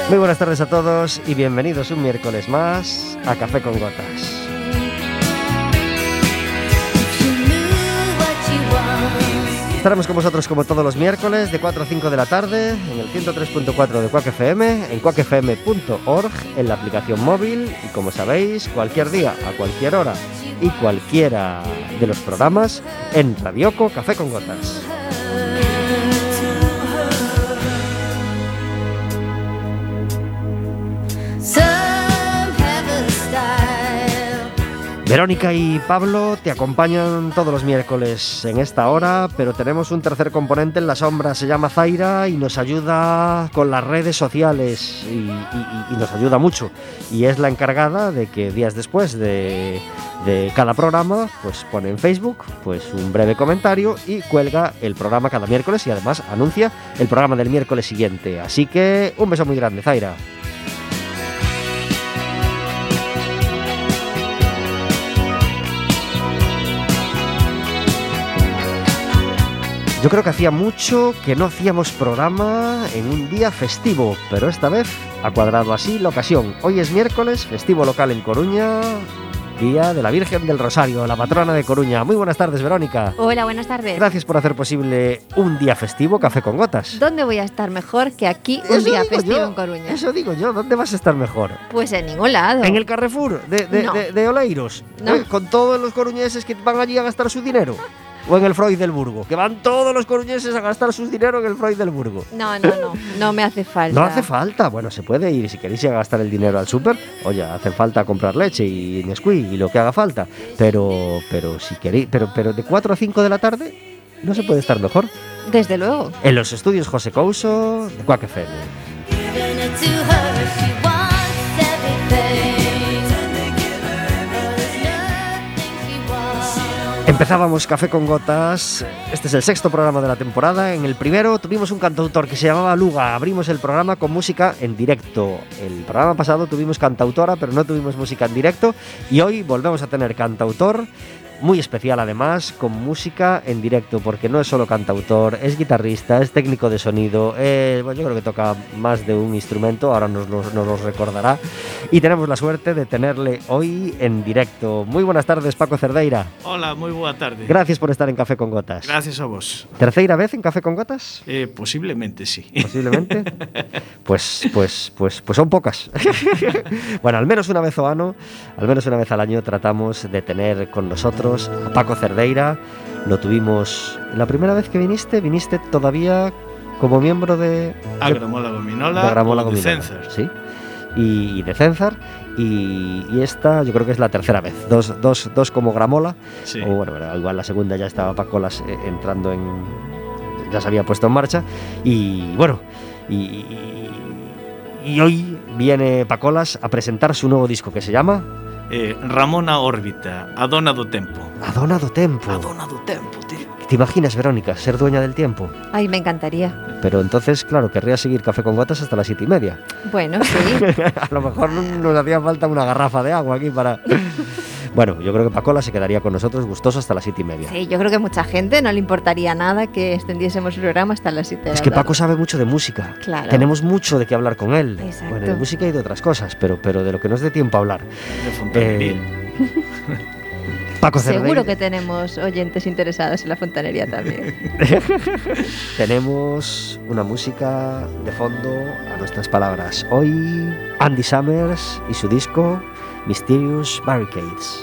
Muy buenas tardes a todos y bienvenidos un miércoles más a Café con Gotas. Estaremos con vosotros como todos los miércoles de 4 a 5 de la tarde en el 103.4 de Quack FM, en quackfm.org, en la aplicación móvil y, como sabéis, cualquier día, a cualquier hora y cualquiera de los programas en Radioco Café con Gotas. Verónica y Pablo te acompañan todos los miércoles en esta hora, pero tenemos un tercer componente en la sombra, se llama Zaira y nos ayuda con las redes sociales y nos ayuda mucho. Y es la encargada de que días después de cada programa, pues pone en Facebook pues un breve comentario y cuelga el programa cada miércoles y además anuncia el programa del miércoles siguiente. Así que un beso muy grande, Zaira. Yo creo que hacía mucho que no hacíamos programa en un día festivo, pero esta vez ha cuadrado así la ocasión. Hoy es miércoles, festivo local en Coruña, Día de la Virgen del Rosario, la patrona de Coruña. Muy buenas tardes, Verónica. Hola, buenas tardes. Gracias por hacer posible un día festivo, Café con Gotas. ¿Dónde voy a estar mejor que aquí un día festivo en Coruña? Eso digo yo, ¿dónde vas a estar mejor? Pues en ningún lado. ¿En el Carrefour de Oleiros? No. Con todos los coruñeses que van allí a gastar su dinero. ¿O en el Freud del Burgo? Que van todos los coruñeses a gastar su dinero en el Freud del Burgo. No me hace falta. No hace falta. Bueno, se puede ir. Si queréis ir a gastar el dinero al súper, oye, hace falta comprar leche y Nesquik y lo que haga falta. Pero si queréis, pero de 4 a 5 de la tarde no se puede estar mejor. Desde luego. En los estudios José Couso de Quack FM. Empezábamos Café con Gotas. Este es el sexto programa de la temporada. En el primero tuvimos un cantautor que se llamaba Luga. Abrimos el programa con música en directo. El programa pasado tuvimos cantautora, pero no tuvimos música en directo. Y hoy volvemos a tener cantautor, muy especial además, con música en directo, porque no es solo cantautor, es guitarrista, es técnico de sonido, bueno, yo creo que toca más de un instrumento, ahora nos lo recordará. Y tenemos la suerte de tenerle hoy en directo. Muy buenas tardes, Paco Cerdeira. Hola, muy buena tarde. Gracias por estar en Café con Gotas. Gracias a vos. ¿Terceira vez en Café con Gotas? Posiblemente sí. Posiblemente. Pues son pocas. Bueno, al menos una vez o ano, al menos una vez al año tratamos de tener con nosotros a Paco Cerdeira. Lo tuvimos la primera vez que viniste todavía como miembro de Agramola Gominola, de Cenzar. Sí. Y de Cenzar. Y esta yo creo que es la tercera vez. Dos como Gramola. Sí. O bueno, igual la segunda ya estaba Pacolas entrando en... Ya se había puesto en marcha. Y bueno, y hoy viene Pacolas a presentar su nuevo disco que se llama... Ramona Órbita, A Dona do Tempo. A Dona do Tempo. A Dona do Tempo, tío. ¿Te imaginas, Verónica, ser dueña del tiempo? Ay, me encantaría. Pero entonces, claro, querría seguir Café con Gotas hasta las 7:30. Bueno, sí. A lo mejor nos hacía falta una garrafa de agua aquí para... Bueno, yo creo que Pacola se quedaría con nosotros gustoso hasta las 7:30. Sí, yo creo que mucha gente no le importaría nada que extendiésemos el programa hasta las 7 de la Es que tarde. Paco sabe mucho de música. Claro. Tenemos mucho de qué hablar con él. Exacto. Bueno, de música y de otras cosas, pero de lo que nos dé tiempo a hablar. De fontanería. Paco Cerdeira. Seguro que tenemos oyentes interesados en la fontanería también. Tenemos una música de fondo a nuestras palabras. Hoy, Andy Summers y su disco Mysterious Barricades.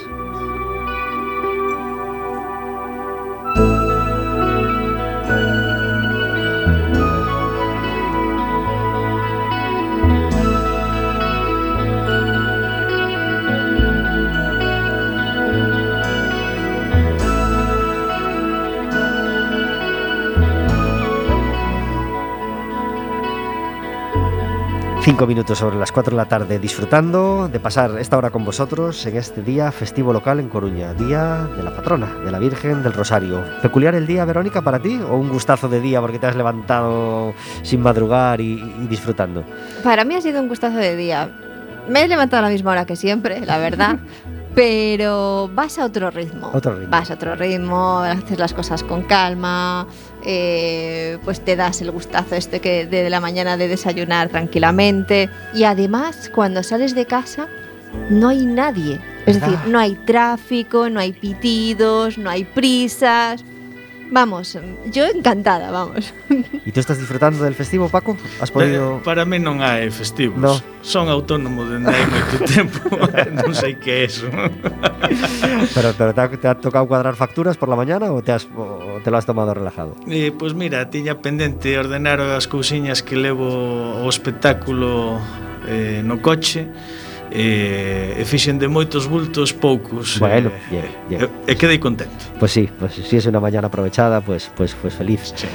Cinco minutos sobre las 4 de la tarde, disfrutando de pasar esta hora con vosotros en este día festivo local en Coruña, día de la patrona, de la Virgen del Rosario. ¿Peculiar el día, Verónica, para ti? ¿O un gustazo de día porque te has levantado sin madrugar y disfrutando? Para mí ha sido un gustazo de día. Me he levantado a la misma hora que siempre, la verdad. Pero vas a otro ritmo. Otro ritmo. Vas a otro ritmo, haces las cosas con calma. pues te das el gustazo que de la mañana de desayunar tranquilamente. Y además, cuando sales de casa, no hay nadie. Es decir, no hay tráfico, no hay pitidos, no hay prisas. Vamos, yo encantada, vamos. E tú estás disfrutando del festivo, Paco? Has podido... Para mí non hai festivos. No. Son autónomo dende hai moito tempo. Non sei que é eso. Pero te ha tocado cuadrar facturas por la mañana ou te lo has tomado relajado? Pois mira, tiña pendente ordenar as cousiñas que levo ao espectáculo no coche. E fixen de moitos bultos poucos. Bueno, bien. E quedei contento. Pues sí, si es una mañana aprovechada, pues feliz. Sí.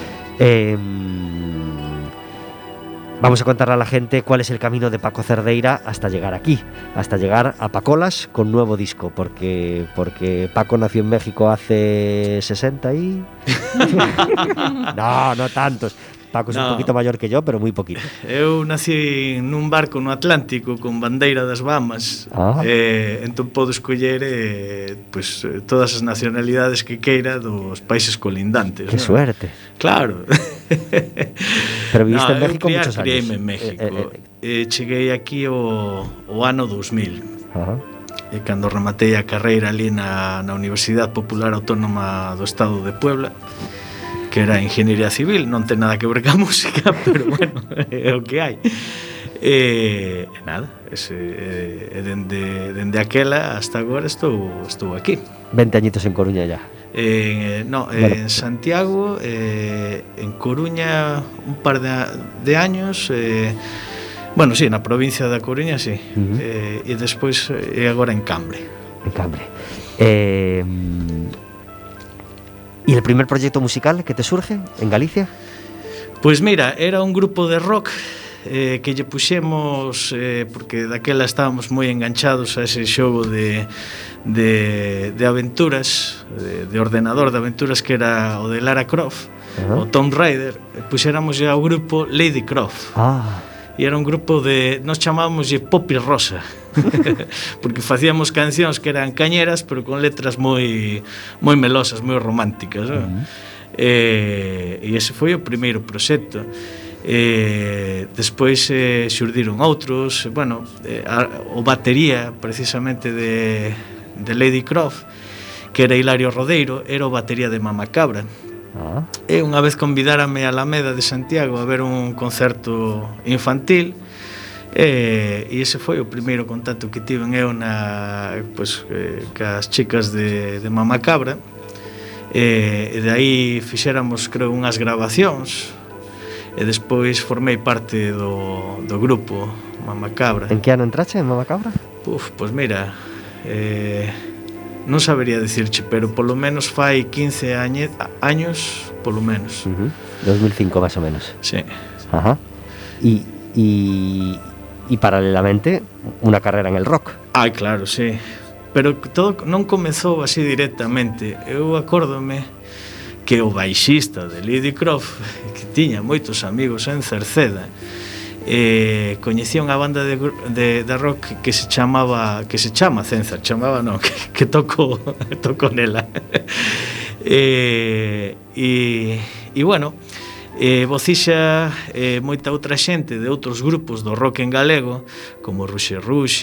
Vamos a contarle a la gente cuál es el camino de Paco Cerdeira hasta llegar aquí, hasta llegar a Pacolas con nuevo disco, porque Paco nació en México hace 60 y... no tantos. Paco es un poquito mayor que yo, pero muy poquito. Eu nací nun barco no Atlántico con bandeira das Bahamas. Entón podo escoller pues, todas as nacionalidades que queira dos países colindantes. ¡Qué suerte! Claro. Pero viviste en México muchos años. Criei-me en México. Cheguei aquí o ano 2000. Ajá. E cando rematei a carreira ali na Universidade Popular Autónoma do Estado de Puebla, que era Ingeniería Civil, non ten nada que ver ca música, pero bueno, é o que hai. Nada, dende aquela hasta agora estou aquí. 20 añitos en Coruña ya. En Santiago, en Coruña un par de años, bueno, sí, na provincia da Coruña, sí. E despois agora en Cambre. En Cambre. ¿Y el primer proyecto musical que te surge en Galicia? Pois mira, era un grupo de rock que lle puxemos porque daquela estábamos moi enganchados a ese xogo de aventuras, de ordenador de aventuras, que era o de Lara Croft, o Tomb Raider. Puxéramos ao grupo Lady Croft. E era un grupo nos chamábamos Popi Rosa. Porque facíamos cancións que eran cañeras, pero con letras moi melosas, moi románticas, ¿no? E ese foi o primeiro proxecto. Despois xurdiron outros, bueno, o batería precisamente de Lady Croft, que era Hilario Rodeiro, era o batería de Mamacabra. E unha vez convidárame a Alameda de Santiago a ver un concerto infantil, e ese foi o primeiro contacto que tiven eu cas chicas de Mamacabra. E de aí fixéramos, creo, unhas grabacións, e despois formei parte do grupo Mamacabra. En que ano entrache en Mamacabra? Pois mira, non sabería dicirche, pero polo menos fai 15 años, polo menos. 2005 más o menos. Sí. Ajá. Y paralelamente una carrera en el rock. Claro, sí. Pero todo non comezou así directamente. Eu acórdome que o baixista de Lady Croft, que tiña moitos amigos en Cerceda, coñecía unha banda de rock que se chama Censar, que tocou nela. E bueno, vocixa moita outra xente de outros grupos do rock en galego, como Ruxe,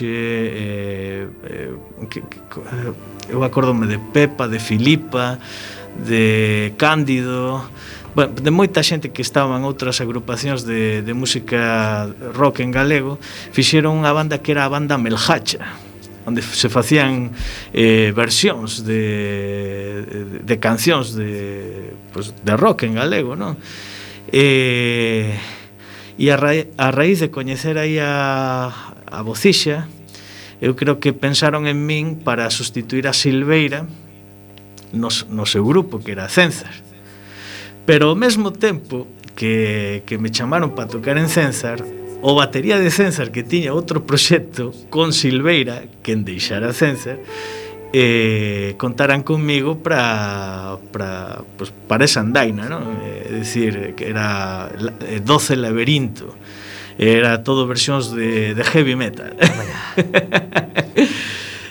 eu acórdome de Pepa, de Filipa, de Cándido, bueno, de moita xente que estaba en outras agrupacións de música rock en galego. Fixeron unha banda que era a banda Melhacha, onde se facían versións de cancións de rock en galego, non? E a raíz de coñecer aí a vocixa, eu creo que pensaron en min para sustituir a Silveira no seu grupo, que era Censar. Pero ao mesmo tempo que me chamaron para tocar en Censar, o batería de Censar, que tiña outro proxecto con Silveira, quen deixara Censar, contaran conmigo para esa andaina, ¿no? É dicir, que era 12 Laberinto, era todo versións de heavy metal.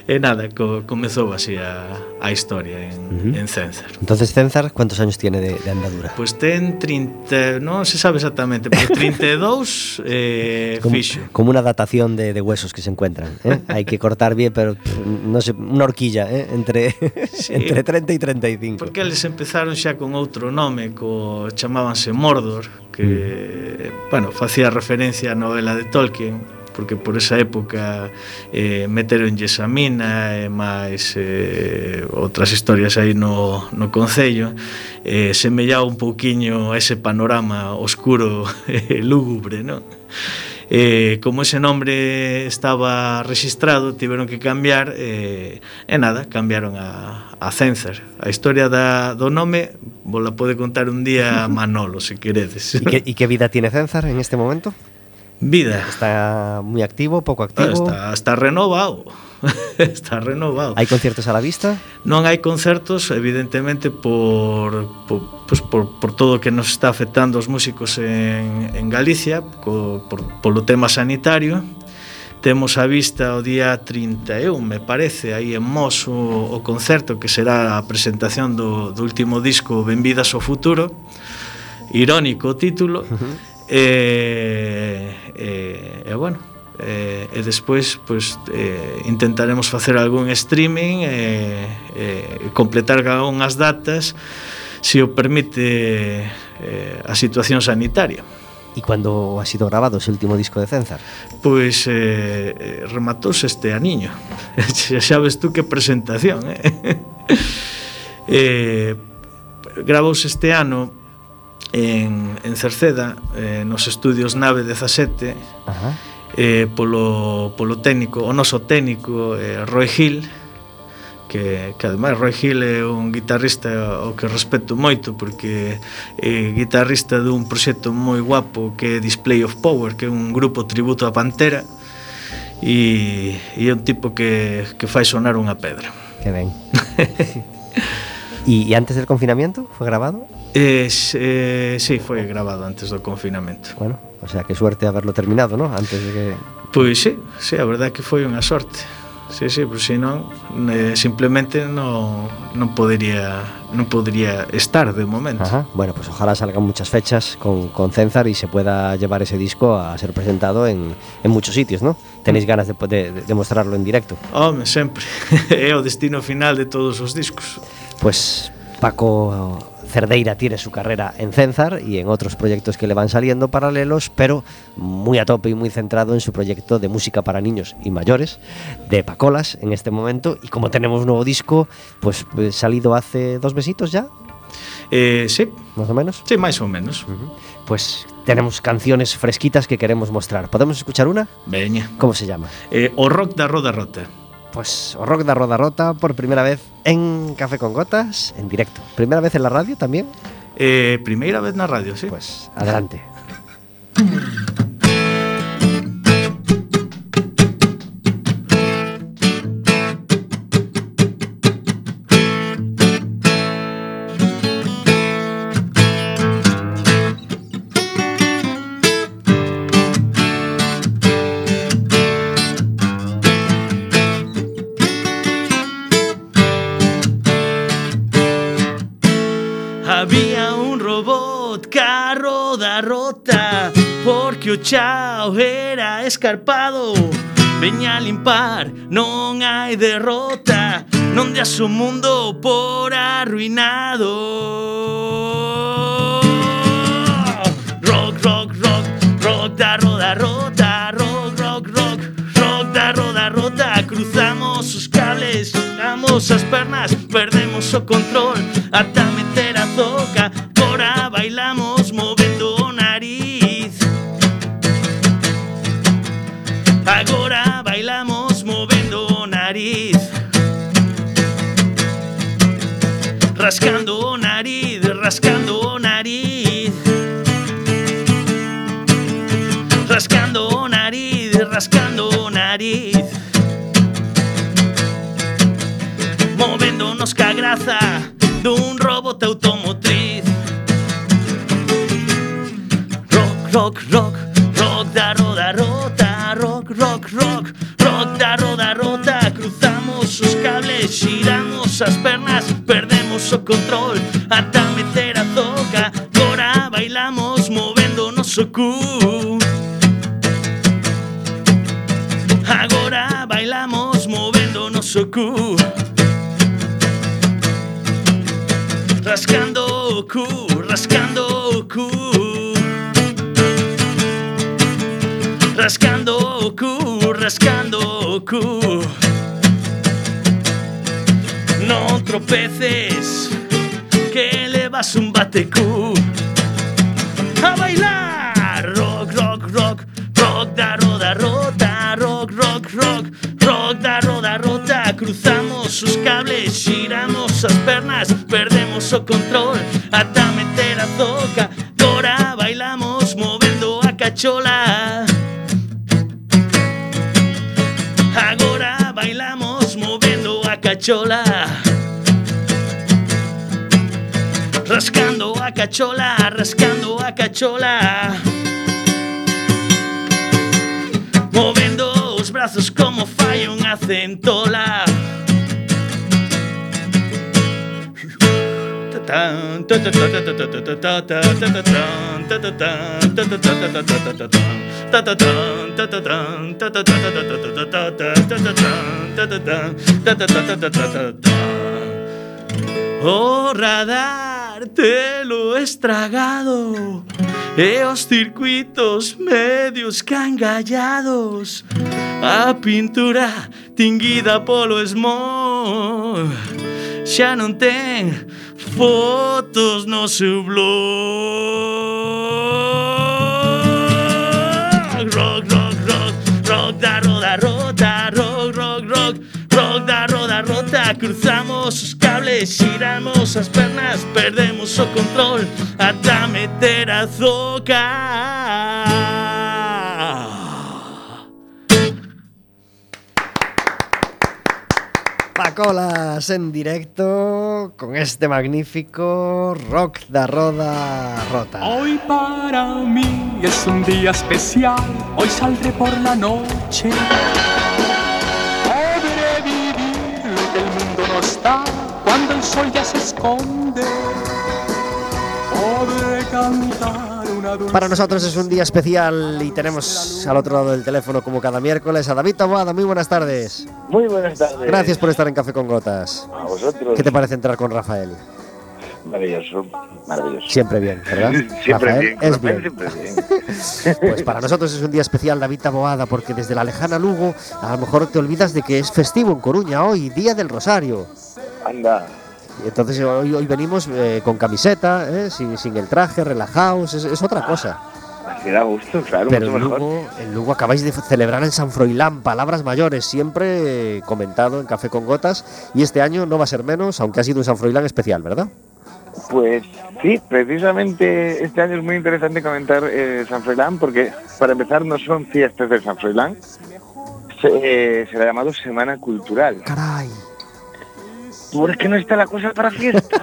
E nada, comezou así a historia en Cénzar. Entonces Cénzar, ¿cuántos años tiene de andadura? Pois ten 30, non se sabe exactamente, pero 32 fixo. Como una datación de huesos que se encuentran, ¿eh? Hay que cortar bien, pero no sé, una horquilla, ¿eh? entre 30 y 35. Porque eles empezaron xa con outro nome, chamábanse Mordor, que, bueno, facía referencia á novela de Tolkien, porque por esa época meteronlles a mina e máis outras historias aí no concello, semellaba un pouquiño a ese panorama oscuro e lúgubre, non? Como ese nombre estaba registrado, tiveron que cambiar e nada, cambiaron a Cénzar. A historia do nome vos la pode contar un día Manolo, se queredes. ¿Y qué vida tiene Cénzar en este momento? Vida. ¿Está muy activo, poco activo? Está renovado. Está renovado. ¿Hay conciertos a la vista? Non hai concertos, evidentemente, por todo o que nos está afectando os músicos en Galicia, polo tema sanitario. Temos a vista o día 31, me parece, aí en Mos o concerto, que será a presentación do último disco Benvidas ao Futuro. Irónico o título. Bueno, e despois intentaremos facer algún streaming e completar algunhas datas se o permite a situación sanitaria. ¿Y cuándo ha sido grabado ese último disco de Cénzar? Pois rematouse este aniño. Xa ves tú que presentación, gravouse este ano en Cerceda, nos estudios Nave 17. Ajá. Polo técnico, o noso técnico Roy Hill, que ademais Roy Hill é un guitarrista ao que respeto moito, porque é guitarrista dun proxecto moi guapo que é Display of Power, que é un grupo tributo a Pantera, e é un tipo que fai sonar unha pedra. Que ben. ¿Y antes del confinamiento fue grabado? Sí, foi grabado antes do confinamento. Bueno, o sea, que suerte haberlo terminado, ¿no? Antes de que... Pois sí, a verdade é que foi unha sorte. Sí, pois senón simplemente non podería estar de momento. Ajá. Bueno, pues ojalá salgan muchas fechas con Cénzar y se pueda llevar ese disco a ser presentado en muchos sitios, ¿no? ¿Tenéis ganas de mostrarlo en directo? Home, sempre. É o destino final de todos os discos. Pues Paco Cerdeira tiene su carrera en Cénzar y en otros proyectos que le van saliendo paralelos, pero muy a tope y muy centrado en su proyecto de música para niños y mayores, de Pacolas en este momento. Y como tenemos un nuevo disco, pues salido hace 2 mesitos ya. Sí. ¿Más o menos? Sí, máis ou menos. Pues tenemos canciones fresquitas que queremos mostrar. ¿Podemos escuchar una? Veña. ¿Cómo se llama? O rock da Roda Rota. Pues o rock da Roda Rota por primera vez en Café con Gotas, en directo. ¿Primera vez en la radio también? Primeira vez na radio, sí. Pues adelante. Había un robot ca roda rota, porque o chao era escarpado. Veña a limpar, non hai derrota, non deas o mundo por arruinado. Rock, rock, rock, rock da roda rota, rock, rock, rock, rock da roda rota. Cruzamos os cables, damos as pernas, perdemos o control ata meter a zoca. Agora bailamos movendo o nariz. Agora bailamos movendo o nariz. Rascando o nariz, rascando o nariz. Rascando o nariz, rascando o nariz. Movéndonos ca graza dun robot automotriz. Rock, rock, rock, rock da roda rota. Rock, rock, rock, rock da roda rota. Cruzamos xiramos as pernas, perdemos o control ata meter a zoca. Agora bailamos movendo o noso cu. Agora bailamos movendo o noso cu. Rascando o cu, rascando o cu. Rascando o cu, rascando o cu. Non tropeces, que levas un batecu. A bailar, rock, rock, rock, rock da roda rota, rock, rock, rock, rock da roda rota. Cruzamos os cables, xiramos as pernas, perdemos o control ata meter a zoca. Agora bailamos movendo a cachola. Agora bailamos movendo a cachola. Rascando a cachola, rascando a cachola. Movendo os brazos como fai unha centola. O radar telo estragado e os circuitos medios cangallados. A pintura tinguida polo smog xa non ten fotos no seu blog. Rock, rock, rock, rock da roda rota, rock, rock, rock, rock da roda rota. Cruzamos os cables, xiramos as pernas, perdemos o control ata meter a zoca. Pacolas en directo con este magnífico Rock da Roda Rota. Hoy para mí es un día especial, hoy saldré por la noche. Podré vivir lo que el mundo no está cuando el sol ya se esconde. Podré cantar una dulce. Para nosotros es un día especial y tenemos al otro lado del teléfono, como cada miércoles, a David Taboada. Muy buenas tardes. Muy buenas tardes. Gracias por estar en Café con Gotas. A vosotros. ¿Qué te parece entrar con Rafael? Maravilloso, maravilloso. Siempre bien, ¿verdad? Siempre Rafael bien, es bien. siempre bien. Pues para nosotros es un día especial, David Taboada, porque desde la lejana Lugo a lo mejor te olvidas de que es festivo en Coruña hoy, Día del Rosario. Anda. Y entonces hoy venimos con camiseta, sin el traje, relajados, es otra cosa. Así da gusto, claro, Pero mucho mejor. en Lugo acabáis de celebrar en San Froilán, palabras mayores, siempre comentado en Café con Gotas, y este año no va a ser menos, aunque ha sido un San Froilán especial, ¿verdad? Pues sí, precisamente este año es muy interesante comentar San Froilán, porque para empezar no son fiestas de San Froilán, se le ha llamado Semana Cultural. ¡Caray! ¿Por qué no está la cosa para fiestas?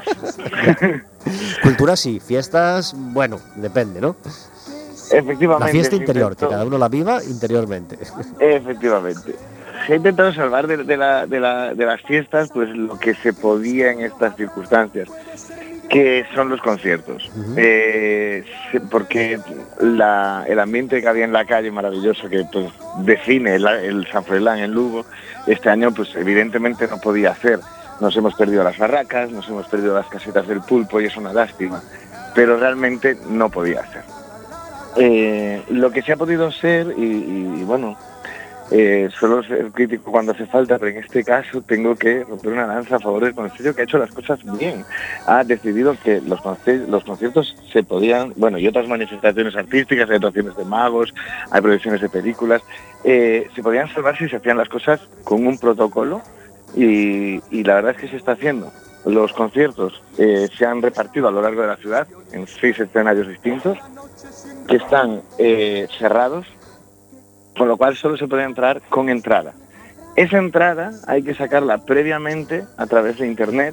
Cultura sí, fiestas, bueno, depende, ¿no? Efectivamente. La fiesta interior, que cada uno la viva interiormente. Efectivamente. Se ha intentado salvar de las fiestas pues lo que se podía en estas circunstancias, que son los conciertos. Porque el ambiente que había en la calle maravilloso, que pues define el San Froilán en Lugo, este año pues evidentemente no podía hacer. Nos hemos perdido las barracas, nos hemos perdido las casetas del pulpo y es una lástima, pero realmente no podía hacer. Lo que se ha podido ser, y bueno, suelo ser crítico cuando hace falta, pero en este caso tengo que romper una lanza a favor del Concello, que ha hecho las cosas bien. Ha decidido que los conciertos se podían, bueno, y otras manifestaciones artísticas, hay actuaciones de magos, hay proyecciones de películas, se podían salvar si se hacían las cosas con un protocolo, y la verdad es que se está haciendo. Los conciertos se han repartido a lo largo de la ciudad en 6 escenarios distintos que están cerrados, con lo cual solo se puede entrar con entrada. Esa entrada hay que sacarla previamente a través de internet,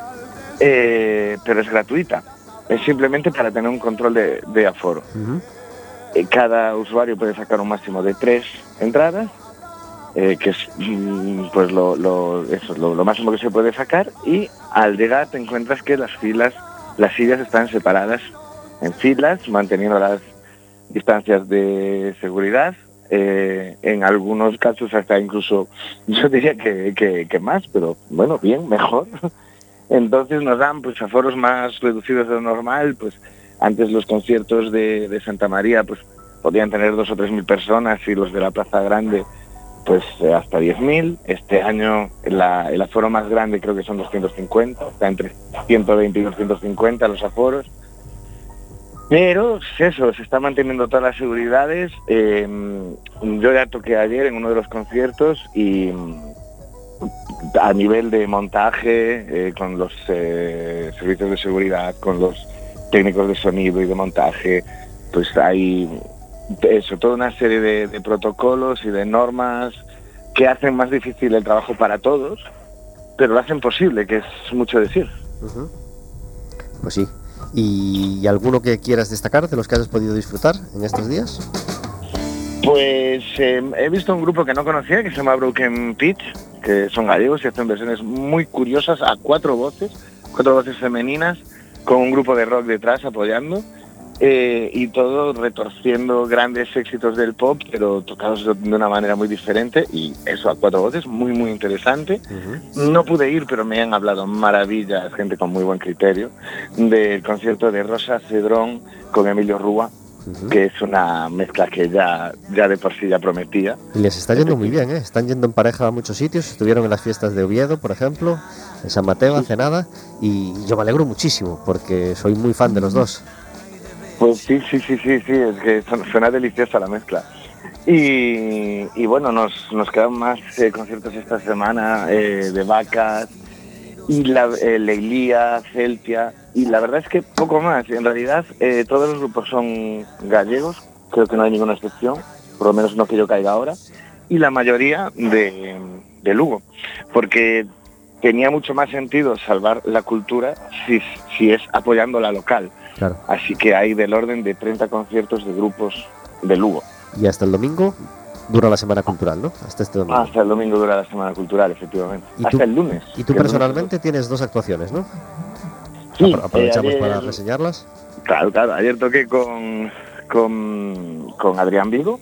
pero es gratuita. Es simplemente para tener un control de aforo. Cada usuario puede sacar un máximo de 3 entradas. que es pues lo máximo que se puede sacar, y al llegar te encuentras que las sillas están separadas en filas, manteniendo las distancias de seguridad, en algunos casos hasta incluso yo diría que más, pero bueno, bien, mejor. Entonces nos dan pues aforos más reducidos de lo normal. Pues antes los conciertos de Santa María pues podían tener 2.000 o 3.000 personas, y los de la Plaza Grande pues hasta 10.000. Este año el aforo más grande creo que son 250, está entre 120 y 250 los aforos. Pero eso, se están manteniendo todas las seguridades. Yo ya toqué ayer en uno de los conciertos, y a nivel de montaje, con los servicios de seguridad, con los técnicos de sonido y de montaje, pues hay toda una serie de protocolos y de normas que hacen más difícil el trabajo para todos, pero lo hacen posible, que es mucho decir. Uh-huh. Pues sí. ¿Y alguno que quieras destacar de los que hayas podido disfrutar en estos días? Pues he visto un grupo que no conocía, que se llama Broken Pitch, que son gallegos y hacen versiones muy curiosas a 4 voces femeninas, con un grupo de rock detrás apoyando, y todo retorciendo grandes éxitos del pop, pero tocados de una manera muy diferente, y eso a 4 voces, muy muy interesante. Uh-huh. No pude ir, pero me han hablado maravillas, gente con muy buen criterio, del concierto de Rosa Cedrón con Emilio Rúa, uh-huh, que es una mezcla que ya de por sí ya prometía. Y les está yendo muy bien, ¿eh? Están yendo en pareja a muchos sitios. Estuvieron en las fiestas de Oviedo, por ejemplo, en San Mateo hace nada, y yo me alegro muchísimo porque soy muy fan de los dos. Pues sí, es que suena deliciosa la mezcla. Y bueno, nos quedan más conciertos esta semana, de Vacas, y Leilía, Celtia, y la verdad es que poco más. En realidad todos los grupos son gallegos, creo que no hay ninguna excepción, por lo menos no que yo caiga ahora, y la mayoría de Lugo, porque tenía mucho más sentido salvar la cultura si es apoyando la local. Claro. Así que hay del orden de 30 conciertos de grupos de Lugo. Y hasta el domingo dura la Semana Cultural, ¿no? Hasta este domingo. Hasta el domingo dura la Semana Cultural, efectivamente. Hasta el lunes. Y tú personalmente tienes 2 actuaciones, ¿no? Sí. Aprovechamos para reseñarlas. Claro. Ayer toqué con Adrián Vigo,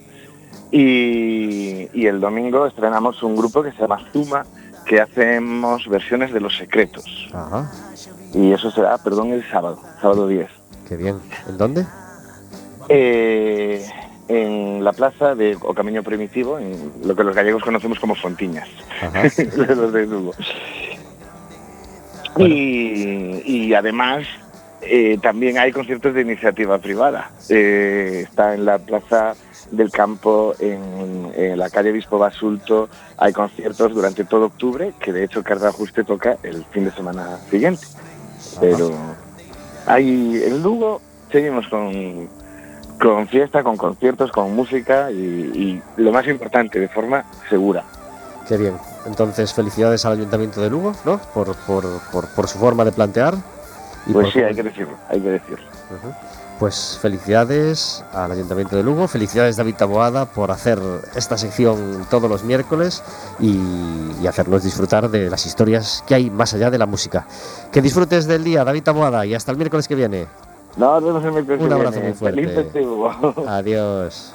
y el domingo estrenamos un grupo que se llama Zuma, que hacemos versiones de Los Secretos. Ajá. Y eso será, el sábado 10. Qué bien. ¿En dónde? En la plaza de O Camiño Primitivo, en lo que los gallegos conocemos como Fontiñas. Ajá. Los de Lugo. Bueno. Y además también hay conciertos de iniciativa privada. Está en la Plaza del Campo, en la calle Bispo Basulto, hay conciertos durante todo octubre, que de hecho Cardajuste toca el fin de semana siguiente. Pero ahí en Lugo seguimos con fiesta, con conciertos, con música, y lo más importante, de forma segura. Qué bien. Entonces, felicidades al Ayuntamiento de Lugo, ¿no? Por su forma de plantear. Pues sí, hay que decirlo. Uh-huh. Pues felicidades al Ayuntamiento de Lugo, felicidades David Taboada por hacer esta sección todos los miércoles y hacernos disfrutar de las historias que hay más allá de la música. Que disfrutes del día, David Taboada, y hasta el miércoles que viene. Nos vemos el miércoles que viene. Un abrazo muy fuerte. Feliz festivo. Adiós.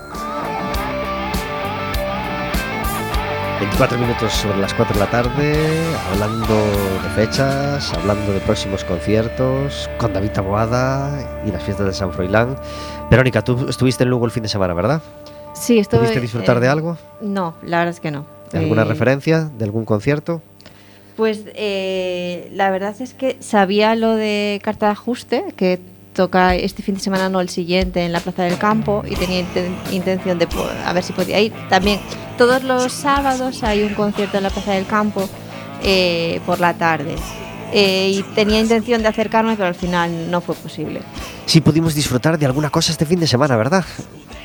24 minutos sobre las 4 de la tarde, hablando de fechas, hablando de próximos conciertos, con David Taboada y las fiestas de San Froilán. Verónica, tú estuviste en Lugo el fin de semana, ¿verdad? Sí, estuve. ¿Pudiste disfrutar de algo? No, la verdad es que no. ¿Alguna referencia de algún concierto? Pues la verdad es que sabía lo de Carta de Ajuste, que toca este fin de semana, no el siguiente, en la Plaza del Campo, y tenía intención de a ver si podía ir. También todos los sábados hay un concierto en la Plaza del Campo por la tarde, y tenía intención de acercarme, pero al final no fue posible. Sí pudimos disfrutar de alguna cosa este fin de semana, ¿verdad?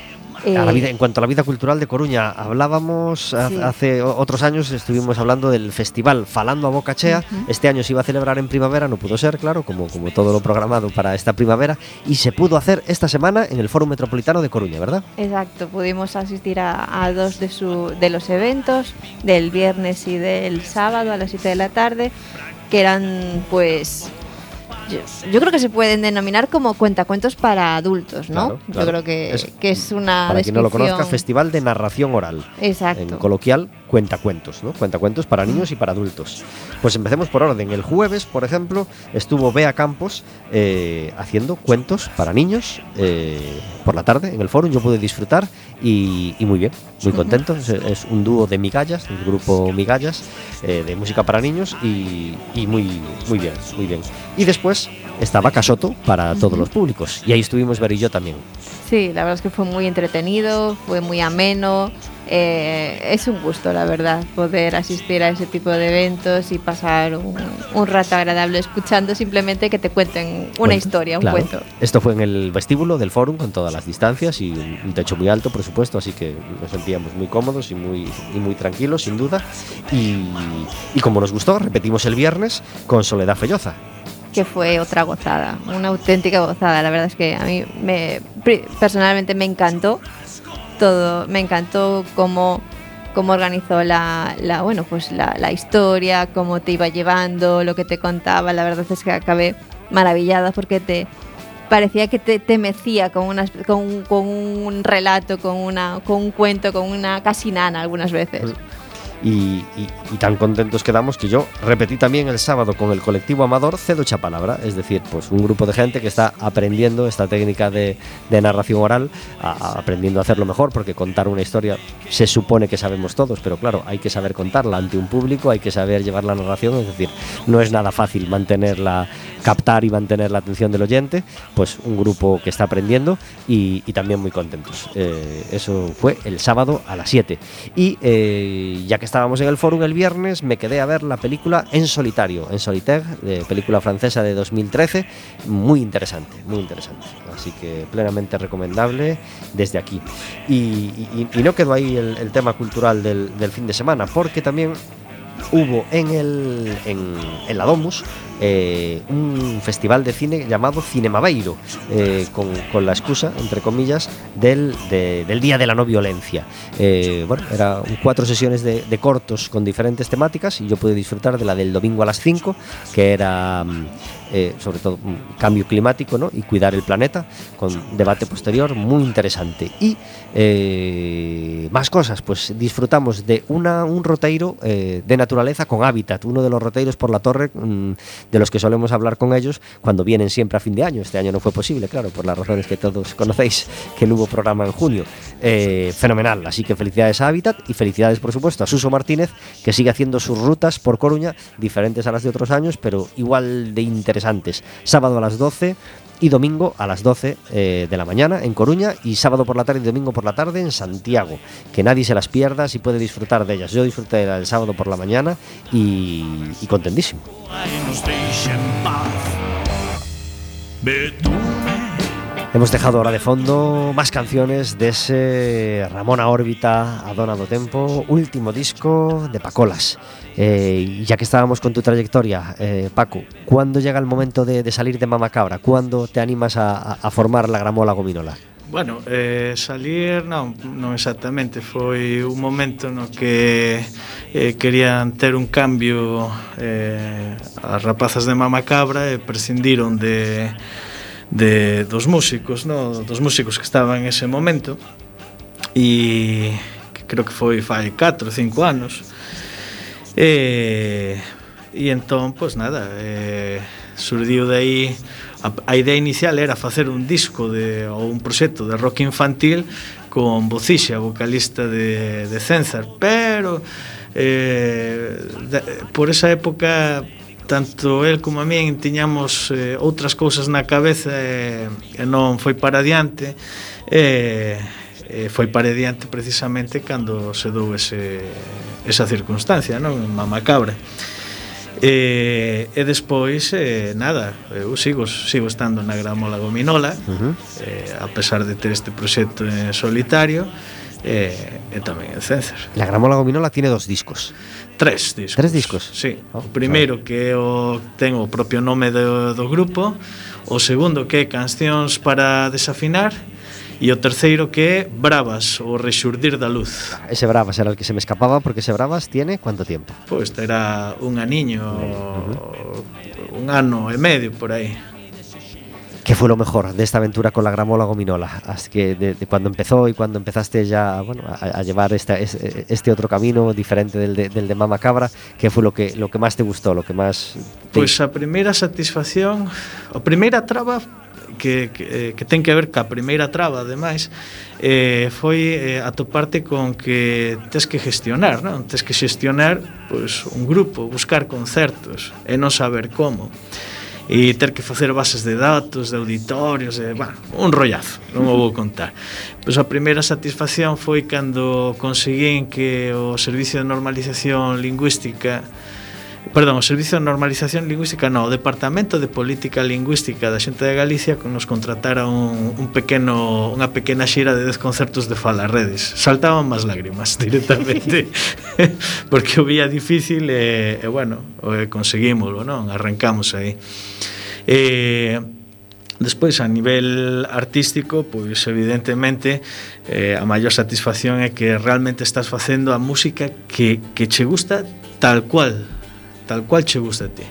En cuanto a la vida cultural de Coruña, hablábamos hace otros años, estuvimos hablando del festival Falando a Boca Chea. Este año se iba a celebrar en primavera, no pudo ser, claro, como todo lo programado para esta primavera, y se pudo hacer esta semana en el Foro Metropolitano de Coruña, ¿verdad? Exacto, pudimos asistir a dos de los eventos, del viernes y del sábado a las 7 de la tarde, que eran pues... Yo creo que se pueden denominar como cuentacuentos para adultos, ¿no? Claro. Yo creo que es una para descripción... quien no lo conozca, Festival de Narración Oral. Exacto. En coloquial, cuentacuentos, ¿no? Cuentacuentos para niños y para adultos. Pues empecemos por orden. El jueves, por ejemplo, estuvo Bea Campos haciendo cuentos para niños por la tarde en el foro. Yo pude disfrutar y muy bien, muy contento. Es un dúo de Migallas, el grupo Migallas, de música para niños y muy bien, muy bien. Y después estaba Casoto para todos los públicos y ahí estuvimos Ver y yo también. Sí, la verdad es que fue muy entretenido, fue muy ameno. Es un gusto, la verdad, poder asistir a ese tipo de eventos y pasar un rato agradable escuchando simplemente que te cuenten una historia, un cuento. Esto fue en el vestíbulo del Fórum con todas las distancias y un techo muy alto, por supuesto, así que nos sentíamos muy cómodos y muy tranquilos, sin duda. Y como nos gustó, repetimos el viernes con Soledad Felloza. Que fue otra gozada, una auténtica gozada. La verdad es que a mí personalmente me encantó todo, me encantó cómo organizó la historia, cómo te iba llevando, lo que te contaba. La verdad es que acabé maravillada porque parecía que te mecía con un relato, con un cuento, con una casi nana algunas veces. Y tan contentos quedamos que yo repetí también el sábado con el colectivo Amador Cedo Chapalabra, es decir, pues un grupo de gente que está aprendiendo esta técnica de narración oral, aprendiendo a hacerlo mejor, porque contar una historia se supone que sabemos todos, pero claro, hay que saber contarla ante un público, hay que saber llevar la narración, es decir, no es nada fácil captar y mantener la atención del oyente. Pues un grupo que está aprendiendo y también muy contentos. Eso fue el sábado a las 7 y ya que estábamos en el fórum el viernes, me quedé a ver la película En Solitario, En Solitaire, película francesa de 2013, muy interesante, así que plenamente recomendable desde aquí. Y no quedó ahí el tema cultural del fin de semana, porque también hubo en la Domus un festival de cine llamado Cinemabeiro, con la excusa, entre comillas, del Día de la No Violencia. Eran 4 sesiones de cortos con diferentes temáticas y yo pude disfrutar de la del domingo a las 5, que era sobre todo cambio climático, ¿no? Y cuidar el planeta, con debate posterior muy interesante. Y más cosas, pues disfrutamos de un roteiro de naturaleza con Hábitat, uno de los roteiros por la Torre, de los que solemos hablar con ellos cuando vienen siempre a fin de año. Este año no fue posible, claro, por las razones que todos conocéis, que no hubo programa en junio. Fenomenal, así que felicidades a Hábitat y felicidades, por supuesto, a Suso Martínez, que sigue haciendo sus rutas por Coruña, diferentes a las de otros años, pero igual de interesantes. Sábado a las 12 y domingo a las 12 de la mañana en Coruña, y sábado por la tarde y domingo por la tarde en Santiago. Que nadie se las pierda si puede disfrutar de ellas. Yo disfruté del sábado por la mañana y contentísimo. Hemos dejado ahora de fondo más canciones de ese Ramón a órbita, a Dona do Tempo, último disco de Pacolas. Ya que estábamos con tu trayectoria, Paco, ¿cuándo llega el momento de salir de Mamacabra? ¿Cuándo te animas a formar la Gramola Gominola? Bueno, salir non exactamente, foi un momento no que querían ter un cambio as rapazas de Mamacabra e prescindiron dos músicos, no? Dos músicos que estaban en ese momento, e que creo que foi fai 4 ou 5 anos. E entón, pois nada, surdiu de aí. A idea inicial era facer un disco ou un proxecto de rock infantil con Bocixa, vocalista de Cenzar, pero por esa época tanto el como a min tiñamos outras cousas na cabeza e non foi para adiante. Foi para adiante precisamente cando se dou esa circunstancia, non? En Mamacabra. E despois, nada, eu sigo estando na Gramola Gominola, a pesar de ter este proxecto en solitario, e tamén en Cencer. La Gramola Gominola tiene 2 discos. 3 discos. 3 discos? Sí. Oh, o primeiro que ten o propio nome do grupo, o segundo que é Cancións para desafinar, e o terceiro que é Bravas, o rexurdir da luz. Ese Bravas era el que se me escapaba, porque ese Bravas tiene ¿cuánto tiempo? Pois terá un aniño, un ano e medio por aí. ¿Qué fue lo mejor de esta aventura con la Gramola Gominola? Así que de cuando empezó y cuando empezaste ya a llevar este otro camino diferente del de Mama Cabra, ¿qué fue lo que más te gustó, lo que más... Pois a primeira satisfacción, a primeira traba que ten que ver ca primeira traba, ademais, foi atoparte con que tes que gestionar, non? Tes que xestionar pois, un grupo, buscar concertos e non saber como, e ter que facer bases de datos, de auditorios, bueno, un rollazo, non o vou contar. Pois a primeira satisfacción foi cando conseguín que o Servicio de Normalización Lingüística, o Servicio de Normalización Lingüística, o Departamento de Política Lingüística da Xunta de Galicia, que nos contratara unha pequena xira de 10 concertos de Falarredes. Saltaban máis lágrimas directamente porque o vía difícil e bueno, conseguímoslo, non? Arrancamos aí. Despois, a nivel artístico, pois evidentemente a maior satisfacción é que realmente estás facendo a música que che gusta tal cual che gusta a ti.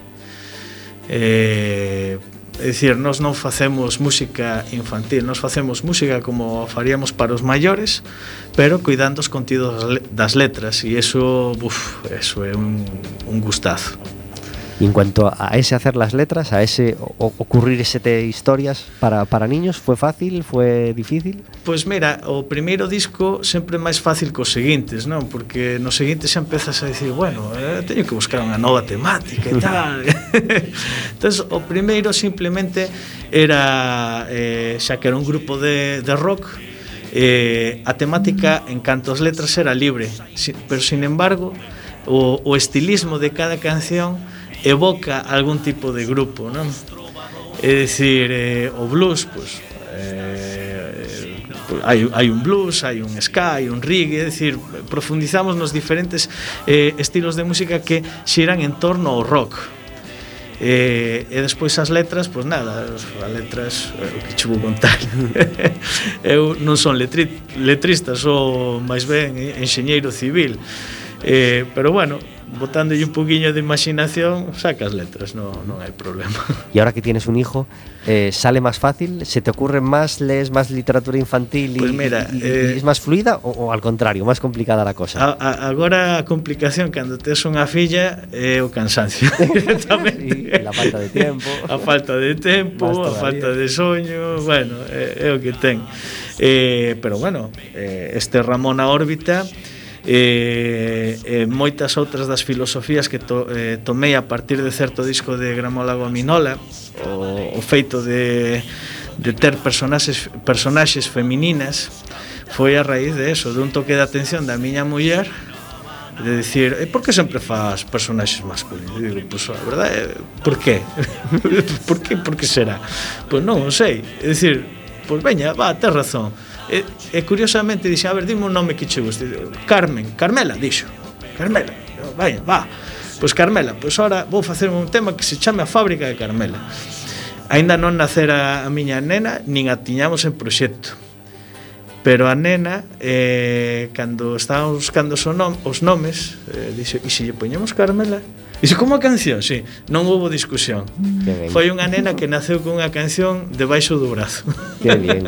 É dicir, nós non facemos música infantil, nós facemos música como faríamos para os maiores, pero cuidando os contidos das letras, e eso é un gustazo. Y en cuanto a ese hacer las letras, a ese ocurrir historias para niños, ¿fue fácil? ¿Fue difícil? Pois mira, o primeiro disco sempre é máis fácil cos seguintes, non? Porque nos seguintes xa empezas a dicir, bueno, teño que buscar unha nova temática e tal. Entonces, o primeiro simplemente era, xa que era un grupo de rock, a temática en canto as letras era libre, pero sin embargo, o estilismo de cada canción evoca algún tipo de grupo, non? É dicir, o blues, pois, hai un blues, hai un ska, hai un reggae, é dicir, profundizamos nos diferentes estilos de música que xiran en torno ao rock. E despois as letras, pois nada, as letras, o que che vou contar. Eu non son letrista, sou máis ben enxeñeiro civil, pero bueno, botándolle un poquinho de imaginación, sacas letras, non hai problema. Y ahora que tienes un hijo, ¿sale más fácil? ¿Se te ocurre más? ¿Lees más literatura infantil pues mira, y es más fluida o al contrario, más complicada la cosa? Agora a complicación cando tes unha filla é o cansancio directamente. Sí, la falta de tiempo. A falta de tempo, a falta de soño, bueno, é o que ten. Pero bueno, este Ramón a órbita, moitas outras das filosofías que tomei a partir de certo disco de Gramola Gominola, o feito de ter personaxes femininas, foi a raíz de eso, de un toque de atención da miña muller, de dicir, por que sempre faz personaxes masculinos? E digo, pois a verdade, por qué? Por que será? Pois non sei, é dicir, pois veña, tes razón. E curiosamente dixe, a ver, dime un nome que che guste. Carmela, dixo. Carmela, vai, va. Pois Carmela, pois ahora vou facer un tema que se chame A Fábrica de Carmela. Aínda non nacera a miña nena, nin a tiñamos en proxecto. Pero a nena, cando estábamos buscando os nomes, dixe, e se lle poñemos Carmela? Dixe, como a canción? Sí, non houbo discusión. Foi unha nena que naceu con unha canción debaixo do brazo. Qué bien.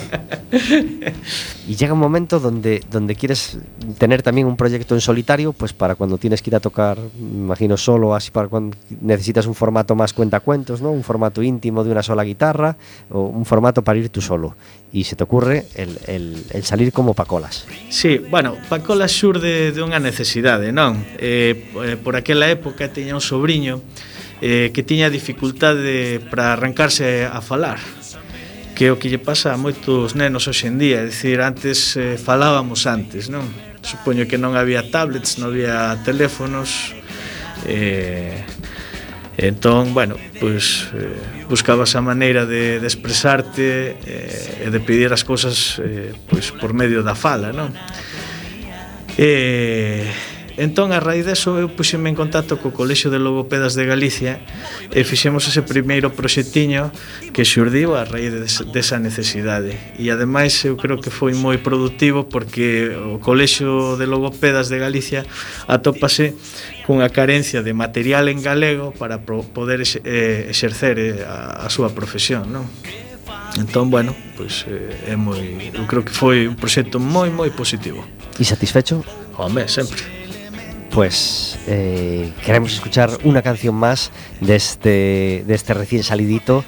Y llega un momento donde quieres tener también un proyecto en solitario, pues para cuando tienes que ir a tocar, me imagino solo, así para cuando necesitas un formato más cuentacuentos, ¿no? Un formato íntimo de una sola guitarra, o un formato para ir tú solo. Y se te ocurre el salir como Pacolas. Sí, bueno, Pacolas xurde de unha necesidade, non? Por aquela época tiña un sobriño que tiña dificultade para arrancarse a falar, que é o que lle pasa a moitos nenos hoxe en día. É dicir, antes falábamos antes, non? Supoño que non había tablets, non había teléfonos, Entón, bueno, pois buscabas a maneira de expresarte e de pedir as cousas pois por medio da fala, non? Entón, a raíz deso, eu puxeme en contacto co Colexio de Logopedas de Galicia e fixemos ese primeiro proxectiño que xurdiu a raíz desa necesidade. E ademais eu creo que foi moi produtivo porque o Colexio de Logopedas de Galicia atópase cunha carencia de material en galego para poder exercer a súa profesión, non? Entón, bueno, pois eu creo que foi un proxecto moi positivo. E satisfecho? Home, sempre. Pues queremos escuchar una canción más de este recién salidito,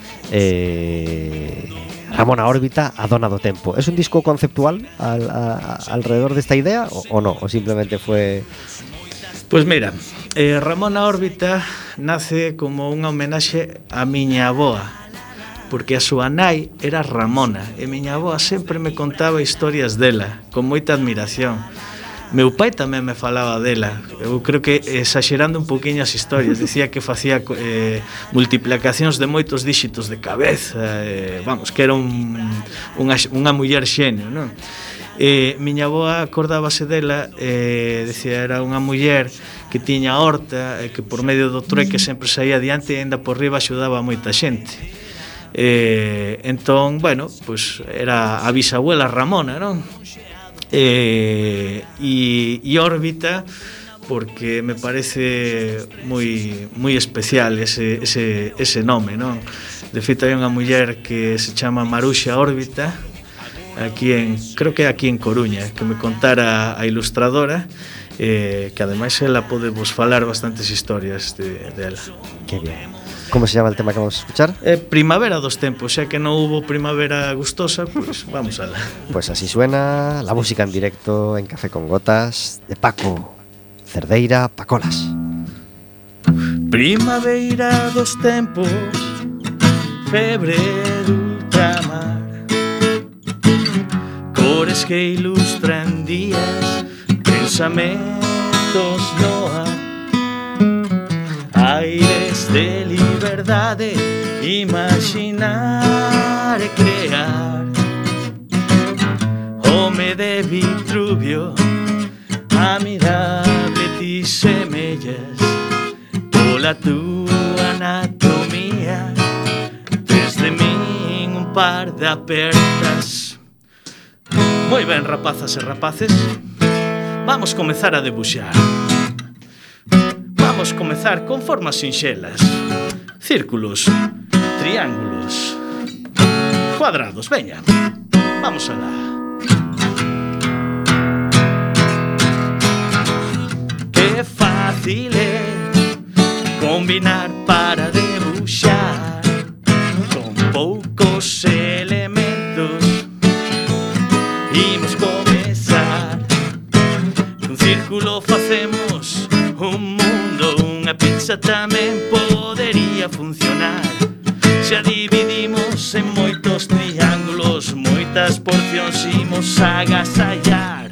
Ramona Órbita, A Dona do Tempo. ¿Es un disco conceptual alrededor de esta idea o no? ¿O simplemente fue...? Pues mira, Ramona Órbita nace como unha homenaxe a miña avoa, porque a súa nai era Ramona e miña avoa sempre me contaba historias dela con moita admiración. Meu pai tamén me falaba dela. Eu creo que exagerando un poquinho as historias, dicía que facía multiplicacións de moitos díxitos de cabeza, vamos, que era unha muller xenio, non? Miña avoa acordábase dela, decía era unha muller que tiña horta, que por medio do trueque sempre saía adiante e ainda por riba axudaba a moita xente. Entón, bueno, pues era a bisabuela Ramona, non? E Órbita porque me parece moi especial ese nome, non? De feito hai unha muller que se chama Maruxa Órbita creo que aquí en Coruña, que me contara a ilustradora, que ademais ela pode vos falar bastantes historias dela. Qué bien. ¿Cómo se llama el tema que vamos a escuchar? Primavera dos tempos, xa que non hubo primavera gustosa, pues vamos a la. Pues así suena la música en directo en Café con Gotas de Paco Cerdeira Pacolas. Primavera dos tempos, febre de ultramar, cores que ilustran días, pensamentos no har, aires de liberdade, imaginar e crear. Home de Vitruvio, admirable ti semellas, pola túa anatomía, desde min un par de apertas. Moi ben, rapazas e rapaces, vamos comezar a debuxar. Vamos comezar con formas sinxelas, círculos, triángulos, cuadrados, veña, vamos alá. Que fácil é combinar para debuxar con poucos elementos. Imos comezar, cun círculo facemos un mundo, unha pizza tamén podería funcionar. Se a dividimos en moitos triángulos, moitas porcións imos agasallar.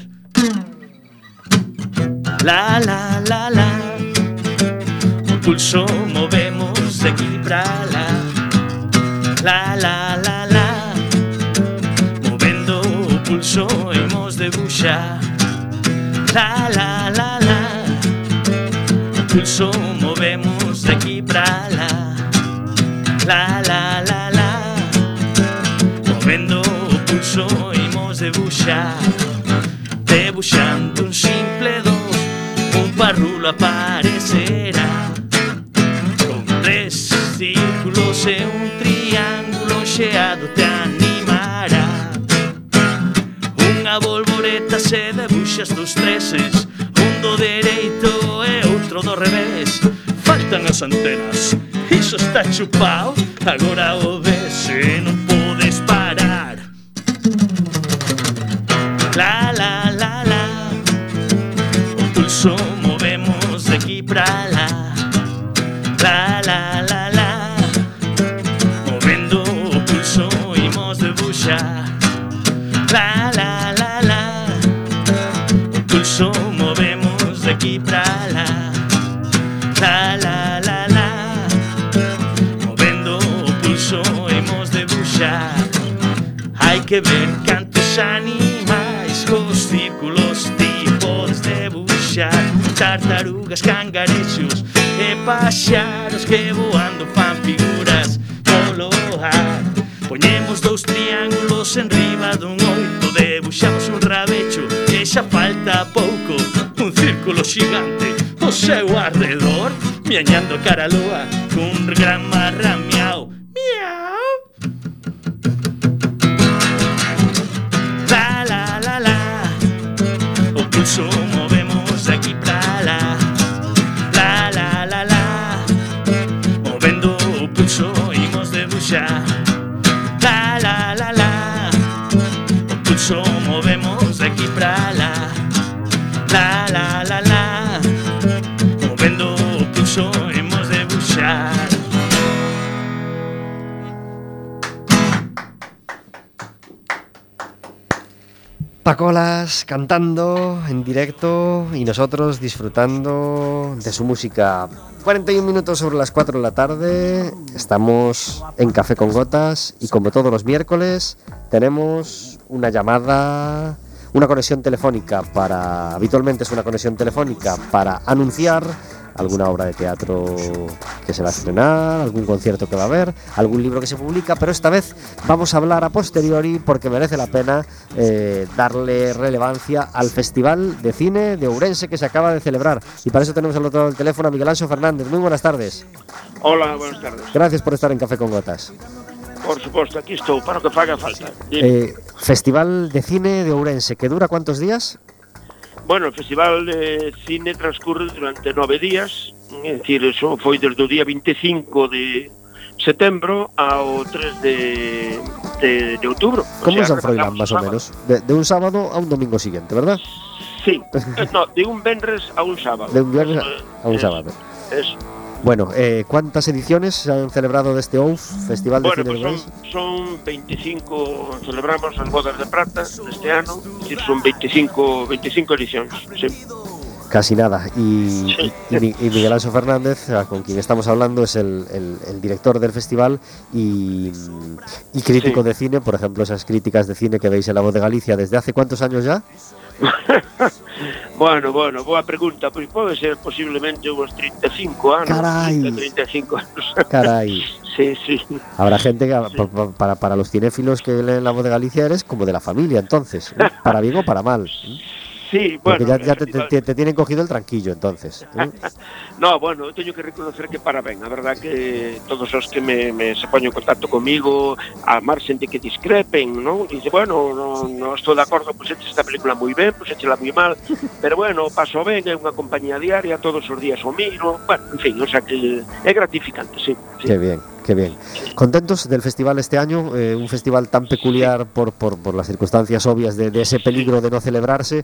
La, la, la, la, o pulso movemos de aquí pra lá. La, la, la, la, movendo o pulso imos debuxar. La, la, la, la, pulso movemos de aquí pra lá. La, la, la, la, movendo o pulso imos debuxar. Debuxando un simple dos, un parrulo aparecerá, con 3 círculos e un triángulo xeado te animará. Unha bolboreta se debuxas dos treses, un do dereito e outro do revés. Faltan as antenas, iso está chupao, agora o ves e non podes parar. La, la, la, la, o pulso movemos de aquí pra lá. La, la, la, la, movendo o pulso imos debuxar. La, la, la, la, o pulso movemos de aquí pra lá. La, la, la, la, debuxar. Hai que ver cantos animais cos círculos ti podes debuxar. Tartarugas, cangarexos e paxaros que voando fan figuras polo ar. Poñemos 2 triángulos en riba dun oito, debuxamos un rabecho e xa falta pouco, un círculo xigante o seu arredor, miañando cara a lúa cun gran marramiao. Miau. La la la la, o pulso movemos de aquí pra lá. La la la la, movendo o pulso imos debuxar. La la la la, o pulso movemos de aquí pra lá. La la la la, movendo o pulso imos debuxar. Pacolas cantando en directo y nosotros disfrutando de su música. 41 minutos sobre las 4 de la tarde, estamos en Café con Gotas y como todos los miércoles tenemos una llamada, una conexión telefónica habitualmente es una conexión telefónica para anunciar alguna obra de teatro que se va a estrenar, algún concierto que va a haber, algún libro que se publica, pero esta vez vamos a hablar a posteriori porque merece la pena darle relevancia al Festival de Cine de Ourense que se acaba de celebrar y para eso tenemos al otro lado del teléfono a Miguel Anxo Fernández. Muy buenas tardes. Hola, buenas tardes. Gracias por estar en Café con Gotas. Por suposto, aquí estou, para o que faga falta. Festival de Cine de Ourense, que dura ¿cuántos días? Bueno, o Festival de Cine transcurre durante 9 días, é dicir, eso foi desde o día 25 de setembro ao 3 de outubro. ¿Cómo es San Froilán, más o menos? De un sábado a un domingo siguiente, ¿verdad? Sí, no, de un venres a un sábado. De un viernes a un sábado. Eso. Bueno, ¿cuántas ediciones se han celebrado de este OUF, Festival de Cine de Ourense? Son 25, celebramos as bodas de plata deste ano, é dicir, son 25 edicións, sí. Casi nada. Y Miguel Anxo Fernández, con quien estamos hablando, es el director del festival y crítico de cine. Por ejemplo, esas críticas de cine que veis en La Voz de Galicia, ¿desde hace cuántos años ya? Bueno, boa pregunta. Pois pode ser posiblemente uns 35 anos. Carai. 35 anos. Carai. Sí. Habrá gente que para los cinéfilos que leen La Voz de Galicia eres como de la familia, entonces, ¿eh? Para bien o para mal. Sí, porque bueno, ya te tienen cogido el tranquillo, entonces. No, bueno, eu teño que reconocer que para ben. A verdad que todos os que me se poñen en contacto comigo, a marxen de que discrepen, non? Dice, bueno, non estou de acordo, pois esta película moi ben, pois echela moi mal, pero bueno, paso ben, é unha compañía diaria, todos os días o miro, bueno, en fin, o sea que é gratificante, sí. Qué bien. ¿Contentos del festival este año? Un festival tan peculiar por las circunstancias obvias de ese peligro de no celebrarse.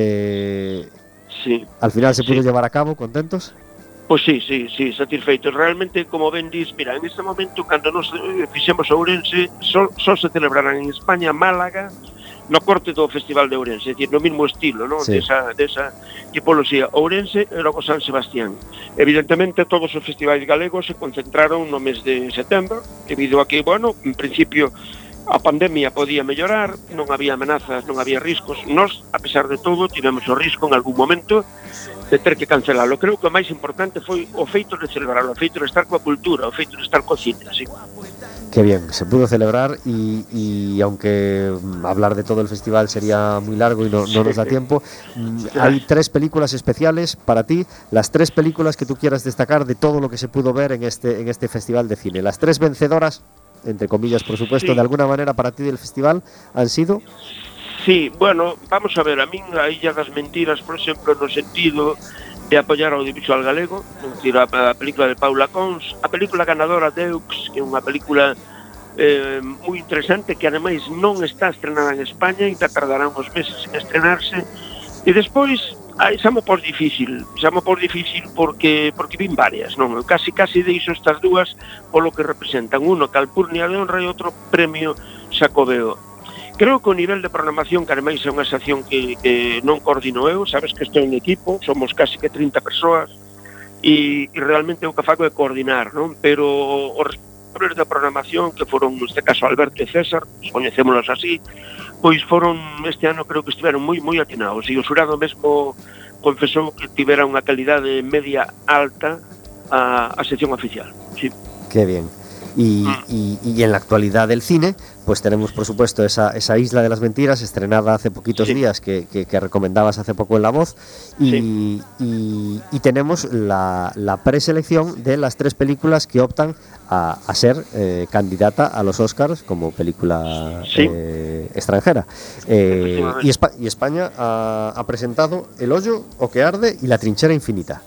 Sí. Al final se pudo llevar a cabo, ¿contentos? Pois sí, satisfeitos. Realmente, como ben dis, mira, en este momento, cando nos fixemos a Ourense, só se celebrarán en España, Málaga, no corte do Festival de Ourense, é dicir, no mismo estilo, non? Sí. Desa tipoloxía, Ourense e logo San Sebastián. Evidentemente, todos os festivais galegos se concentraron no mes de setembro, debido a que, bueno, en principio, a pandemia podía mellorar, non había amenazas, non había riscos. Nós, a pesar de todo, tivemos o risco en algún momento de ter que cancelalo. Creo que o máis importante foi o feito de celebrarlo, o feito de estar coa cultura, o feito de estar co cine, así. Qué bien, se pudo celebrar y aunque hablar de todo el festival sería muy largo y no nos da tiempo, hay 3 películas especiales para ti, las 3 películas que tú quieras destacar de todo lo que se pudo ver en este festival de cine. Las 3 vencedoras, entre comillas por supuesto, de alguna manera para ti del festival han sido... Sí, bueno, vamos a ver, a min a Illa das Mentiras, por exemplo, no sentido de apoiar ao audiovisual galego, é dicir, a película de Paula Cons, a película ganadora Deux, que é unha película moi interesante, que ademais non está estrenada en España, ainda tardará uns meses en estrenarse, e despois xamo por difícil porque vin varias, non? Eu casi deixo estas dúas polo que representan, uno Calpurnia de Honra e outro Premio Xacobeo. Creo que o nivel de programación, que ademais é unha sección que non coordino eu, sabes que estou en equipo, somos casi que 30 persoas, e realmente o que fago é coordinar, non? Pero da programación, que foron, neste caso, Alberto e César, coñecémonos así, pois foron, este ano creo que estiveron moi atinados, e o xurado mesmo confesou que tivera unha calidade media alta a sección oficial. Sí. Qué bien. Y en la actualidad del cine, pues tenemos por supuesto esa Isla de las Mentiras, estrenada hace poquitos días, que recomendabas hace poco en La Voz, y tenemos la preselección de las 3 películas que optan a ser candidata a los Oscars como película extranjera. Y España ha presentado El Hoyo, O que arde y La trinchera infinita.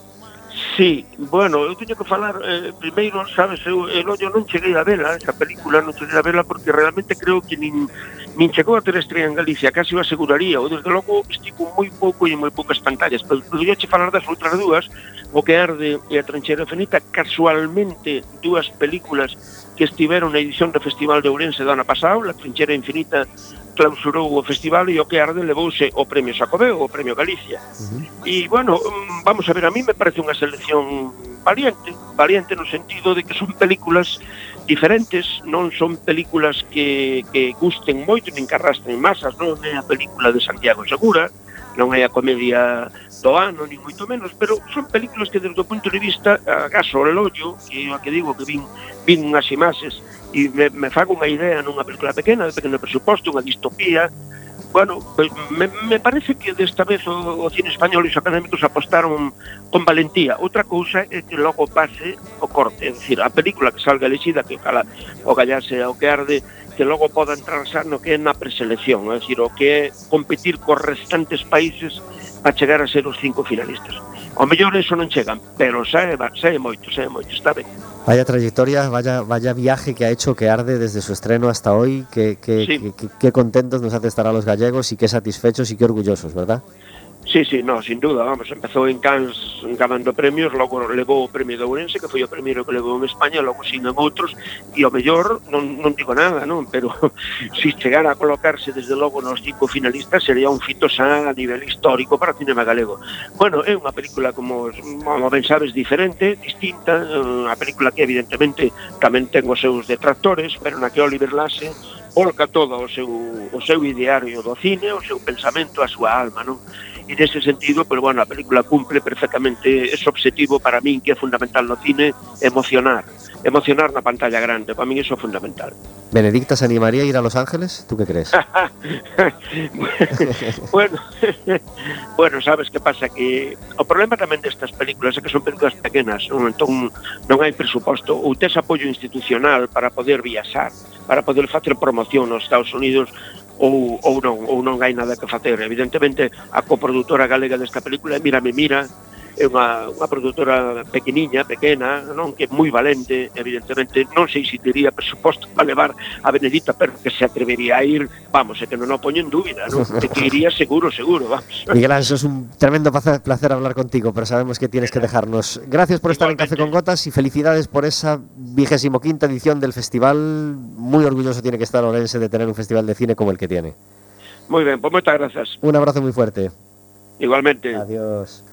Sí, bueno, eu teño que falar primeiro, sabes, El Hoyo non cheguei a vela, esa película non cheguei a vela porque realmente creo que nin chegou a ter estrella en Galicia, casi o aseguraría, ou desde logo estivo moi pouco e en moi poucas pantallas, pero podría che falar das outras dúas, O que arde e A trinchera infinita, casualmente dúas películas que estiveron na edición do Festival de Ourense do ano pasado. La trinchera infinita clausurou o festival e O que arde levouse o premio Xacobeo, o premio Galicia. E, bueno, vamos a ver, a mí me parece unha selección valiente no sentido de que son películas diferentes, non son películas que gusten moito nin que arrastren masas, non é a película de Santiago Segura, non é a comedia do ano, ni moito menos, pero son películas que desde o punto de vista, acaso El Hoyo, que é o que digo, que vin unhas imaxes e me fago unha idea nunha película pequena, de pequeno presuposto, unha distopía. Bueno, pues me parece que desta vez o cine español e os académicos apostaron con valentía. Outra cousa é que logo pase o corte, é dicir, a película que salga elexida, que o gallase O que arde, que logo poda transar no que é na preselección, é dicir, o que é competir cos restantes países para chegar a ser os 5 finalistas. Ao mellor eso non chegan, pero sae moito, está ben. Vaya trayectoria, vaya viaje que ha hecho Que arde desde su estreno hasta hoy, qué contentos nos hace estar a los gallegos y qué satisfechos y qué orgullosos, ¿verdad? Sí, no, sin duda, vamos, empezou en Cannes ganando premios, logo levou o premio de Ourense, que foi o primeiro que levou en España, logo sinan outros, e ao mellor non digo nada, non, pero se chegara a colocarse desde logo nos 5 finalistas sería un fito xa a nivel histórico para o cinema galego. Bueno, é unha película como ben sabes, diferente, distinta, unha película que evidentemente tamén ten os seus detractores, pero na que Oliver Lasse volca todo o seu ideario do cine, o seu pensamento, a súa alma, non? E nese sentido, pero bueno, a película cumple perfectamente ese objetivo para min que é fundamental no cine, emocionar na pantalla grande, para min iso é fundamental. ¿Benedicta se animaría a ir a Los Ángeles? ¿Tú qué crees? bueno, sabes que pasa, que o problema tamén destas películas é que son películas pequenas, entón non hai presuposto ou tes apoio institucional para poder viaxar, para poder facer promoción nos Estados Unidos, ou non hai nada que facer. Evidentemente, a coprodutora galega desta película é Mira, é unha produtora pequena, non, que é moi valente. Evidentemente, non sei se tería presuposto para levar a Benedicta, pero que se atrevería a ir, vamos, é que non o poño en dúbida, non? Que iría seguro, vamos. Miguel Anxo, es un tremendo placer hablar contigo, pero sabemos que tienes que dejarnos. Gracias por estar en Café con Gotas y felicidades por esa 25ª edición del festival. Muy orgulloso tiene que estar Ourense de tener un festival de cine como el que tiene. Muy bien, pues muchas gracias. Un abrazo muy fuerte. Igualmente. Adiós.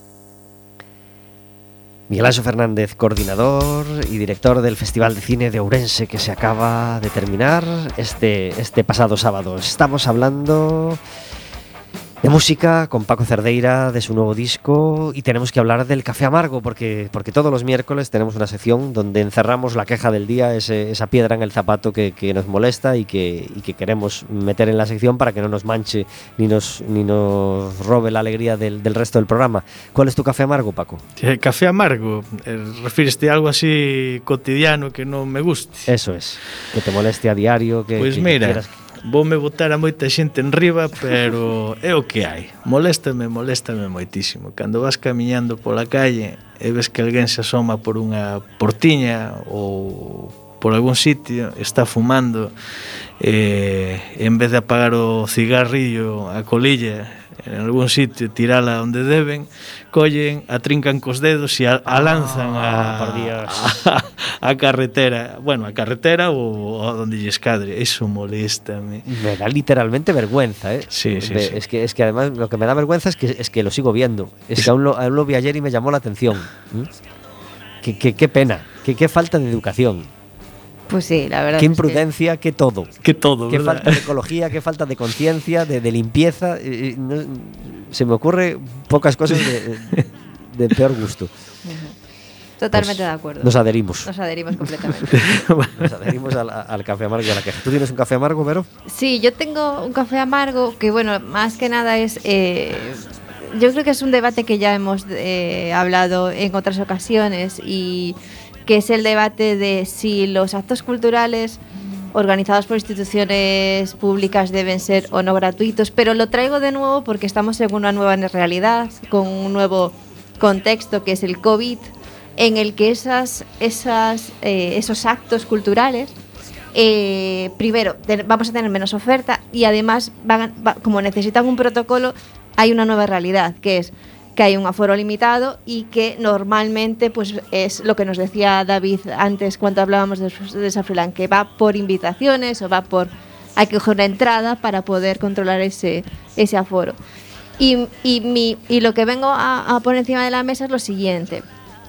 Miguel Anxo Fernández, coordinador y director del Festival de Cine de Ourense, que se acaba de terminar este pasado sábado. Estamos hablando de música con Paco Cerdeira, de su nuevo disco, y tenemos que hablar del café amargo, porque todos los miércoles tenemos una sección donde encerramos la queja del día, esa piedra en el zapato que nos molesta y que queremos meter en la sección para que no nos manche ni nos robe la alegría del resto del programa. ¿Cuál es tu café amargo, Paco? Café amargo, refíreste a algo así cotidiano que non me guste? Eso es, que te moleste a diario, que mira, quieras... Voume botar a moita xente en riba, pero é o que hai. Moléstame moitísimo. Cando vas camiñando pola calle e ves que alguén se asoma por unha portiña ou por algún sitio, está fumando, en vez de apagar o cigarrillo, a colilla, en algún sitio, tirala onde deben, collen, atrincan cos dedos e a lanzan a carretera. Bueno, a carretera ou onde lle escadre. Eso moléstame. Me da literalmente vergüenza, ¿eh? Sí. Es que además lo que me da vergüenza es que lo sigo viendo. Es que aún lo vi ayer y me llamó la atención. Qué pena, qué falta de educación. Pues sí, la verdad. Qué imprudencia, que todo. Que todo, Qué ¿verdad? falta de ecología, qué falta de conciencia, de limpieza. Se me ocurre pocas cosas de peor gusto. Totalmente Pues de acuerdo. Nos adherimos. Nos adherimos completamente. Nos adherimos al café amargo y a la queja. ¿Tú tienes un café amargo, Vero? Sí, yo tengo un café amargo que, bueno, más que nada es... yo creo que es un debate que ya hemos hablado en otras ocasiones y que es el debate de si los actos culturales organizados por instituciones públicas deben ser o no gratuitos, pero lo traigo de nuevo porque estamos en una nueva realidad, con un nuevo contexto que es el COVID, en el que esos actos culturales, primero, vamos a tener menos oferta y además, como necesitan un protocolo, hay una nueva realidad, que es que hay un aforo limitado y que normalmente pues es lo que nos decía David antes cuando hablábamos de Sanfroilán, que va por invitaciones o hay que coger una entrada para poder controlar ese aforo. Y lo que vengo a poner encima de la mesa es lo siguiente.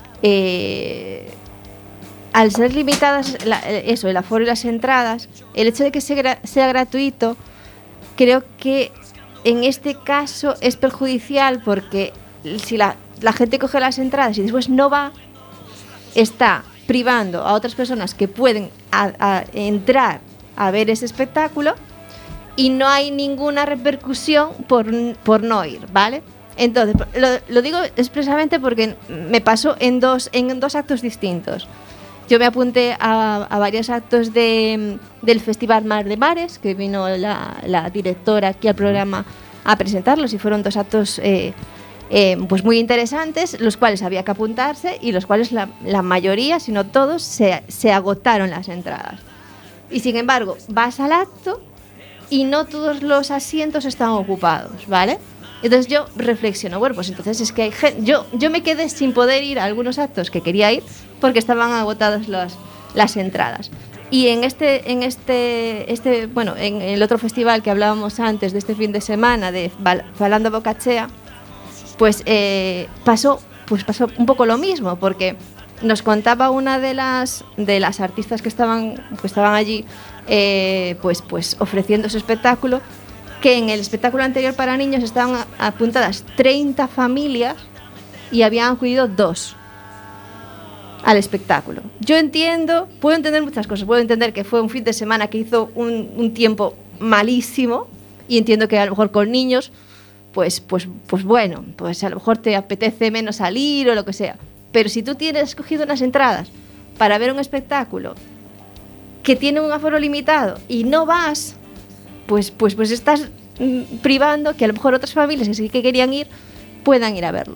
Al ser limitadas el aforo y las entradas, el hecho de que sea gratuito, creo que en este caso es perjudicial porque si la gente coge las entradas y después no va, está privando a otras personas que pueden entrar a ver ese espectáculo y no hay ninguna repercusión por no ir, ¿vale? Entonces, lo digo expresamente porque me pasó en dos actos distintos. Yo me apunté a varios actos del Festival Mar de Mares, que vino la directora aquí al programa a presentarlos, y fueron dos actos pues muy interesantes, los cuales había que apuntarse y los cuales la mayoría, si no todos, se agotaron las entradas. Y sin embargo, vas al acto y no todos los asientos están ocupados, ¿vale? Entonces yo reflexiono, bueno, pues entonces es que hay gente, yo me quedé sin poder ir a algunos actos que quería ir porque estaban agotadas las entradas. Y en en el otro festival que hablábamos antes de este fin de semana, de Falando Bocachea, pues pasó un poco lo mismo, porque nos contaba una de las artistas que estaban allí pues ofreciendo su espectáculo, que en el espectáculo anterior para niños estaban apuntadas 30 familias y habían acudido 2 al espectáculo. Puedo entender muchas cosas, puedo entender que fue un fin de semana que hizo un tiempo malísimo y entiendo que a lo mejor con niños pues bueno, pues a lo mejor te apetece menos salir o lo que sea, pero si tú tienes cogido unas entradas para ver un espectáculo que tiene un aforo limitado y no vas, pues estás privando que a lo mejor otras familias que sí que querían ir puedan ir a verlo.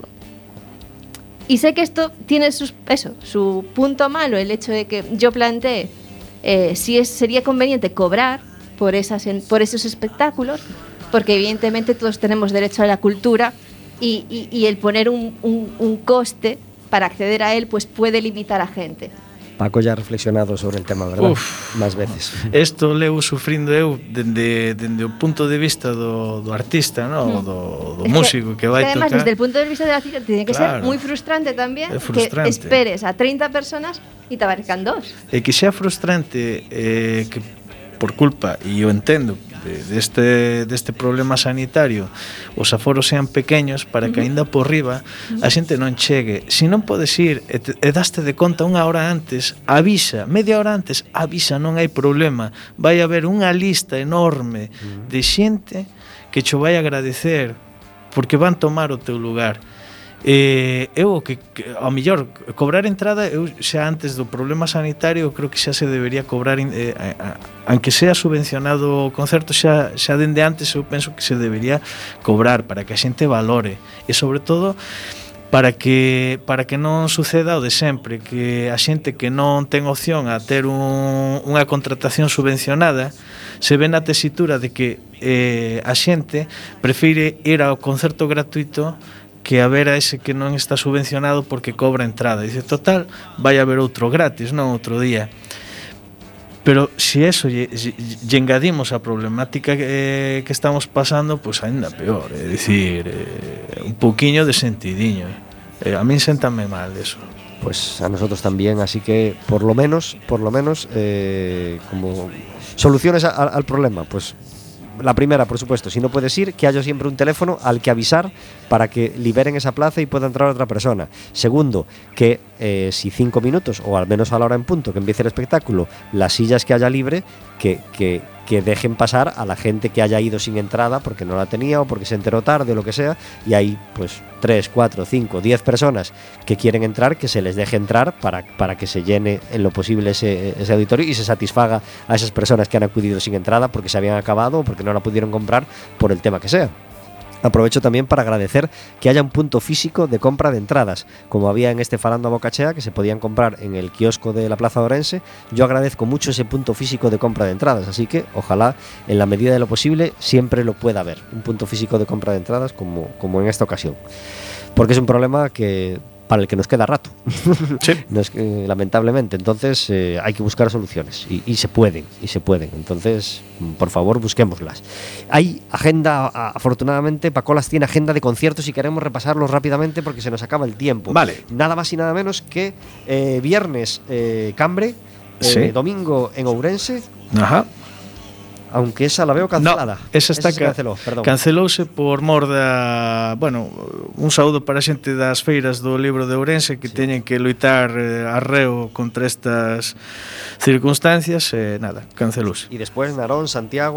Y sé que esto tiene su punto malo, el hecho de que yo planteé sería conveniente cobrar por esos espectáculos, porque evidentemente todos tenemos derecho a la cultura y el poner un coste para acceder a él pues puede limitar a gente. Paco ya ha reflexionado sobre el tema, ¿verdad? Más veces. Isto levo sufrindo eu dende o punto de vista do artista, no? do músico que vai además, tocar. desde el punto de vista del artista tiene que ser muy frustrante también que esperes a 30 personas y te aparezcan 2. E que xa frustrante que por culpa, e eu entendo, deste problema sanitario os aforos sean pequeños para que aínda por riba a xente non chegue. Se non podes ir e daste de conta unha hora antes, avisa, media hora antes, avisa, non hai problema, vai haber unha lista enorme de xente que cho vai agradecer porque van tomar o teu lugar. Eu que ao mellor cobrar entrada, eu xa antes do problema sanitario creo que xa se debería cobrar aunque sea subvencionado o concerto, xa dende antes eu penso que se debería cobrar para que a xente valore e sobre todo para que non suceda o de sempre, que a xente que non ten opción a ter unha contratación subvencionada se ve na tesitura de que a xente prefire ir ao concerto gratuito que a ver a ese que non está subvencionado porque cobra entrada. Dice, total, vai haber outro gratis, non outro día. Pero se eso lle engadimos a problemática que estamos pasando, pois ainda peor, é dicir, un pouquiño de sentidiño. A min séntame mal eso. Pues a nosotros también, así que por lo menos, como soluciones al problema, pues la primera, por supuesto, si no puedes ir, que haya siempre un teléfono al que avisar para que liberen esa plaza y pueda entrar otra persona. Segundo, que si 5 minutos, o al menos a la hora en punto que empiece el espectáculo, las sillas que haya libre, que dejen pasar a la gente que haya ido sin entrada porque no la tenía o porque se enteró tarde o lo que sea, y hay pues 3, 4, 5, 10 personas que quieren entrar, que se les deje entrar para que se llene en lo posible ese auditorio y se satisfaga a esas personas que han acudido sin entrada porque se habían acabado o porque no la pudieron comprar por el tema que sea. Aprovecho también para agradecer que haya un punto físico de compra de entradas, como había en este Falando a Bocachea, que se podían comprar en el kiosco de la Plaza de Ourense. Yo agradezco mucho ese punto físico de compra de entradas, así que ojalá en la medida de lo posible siempre lo pueda haber, un punto físico de compra de entradas como en esta ocasión, porque es un problema para el que nos queda rato. Sí. Lamentablemente, entonces hay que buscar soluciones y se pueden, entonces por favor busquémoslas. Hay agenda, afortunadamente Pacolas tiene agenda de conciertos y queremos repasarlos rápidamente porque se nos acaba el tiempo. Vale. Nada más y nada menos que viernes Cambre, sí. Domingo en Ourense. Ajá. Aunque esa la veo cancelada. No, esa está cancelouse por mor da, bueno, un saúdo para a xente das feiras do libro de Ourense que teñen que loitar arreo contra estas circunstancias, nada, cancelouse. E despois Narón, Santiago